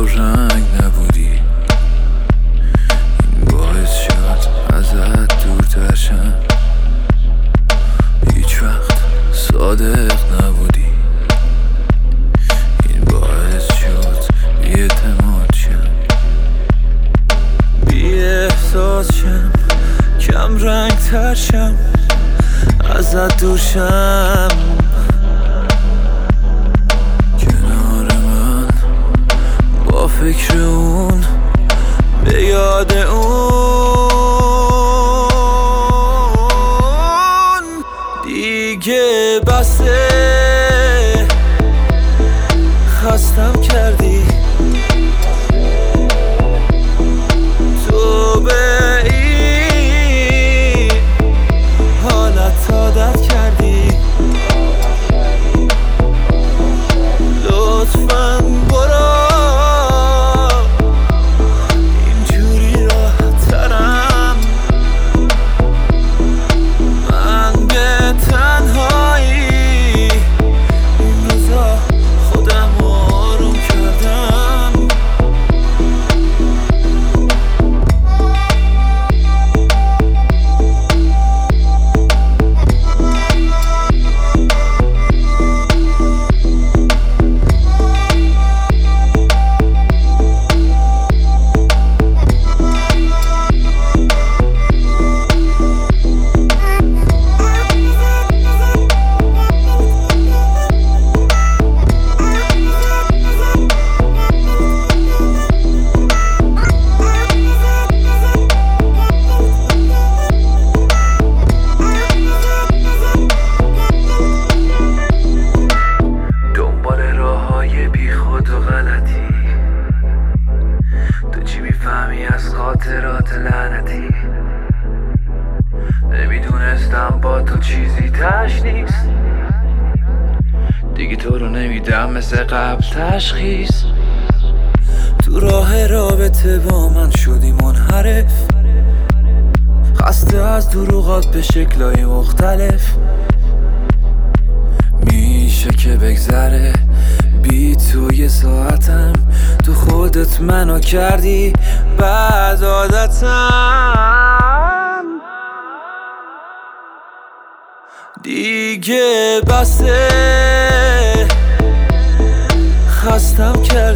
رنگ نبودی، این باعث شد ازت دورتر شم. هیچ وقت صادق نبودی، این باعث شد بی‌اعتماد شم. بی احساس شم، کم رنگ تر شم، ازت دور شم. کنار من با فکر اون، به یاد اون دیگه بسه. خستم کردی تو به این حالت عادت کردی. لطفاً برو، اینجوری راحت ترم. من به تنهایی این روزا خودم آروم کردم. خاطرات لعنتی، نمیدونستم با تو چیزی تش نیست. دیگه تو رو نمیدم مثل قبل تشخیص. تو راه رابطه با من شدی منحرف، خسته از دروغات به شکلای مختلف. میشه که بگذره بی تو یه ساعتم، تو خودت منو کردی بعد عادتم. دیگه بسه، خستم کردی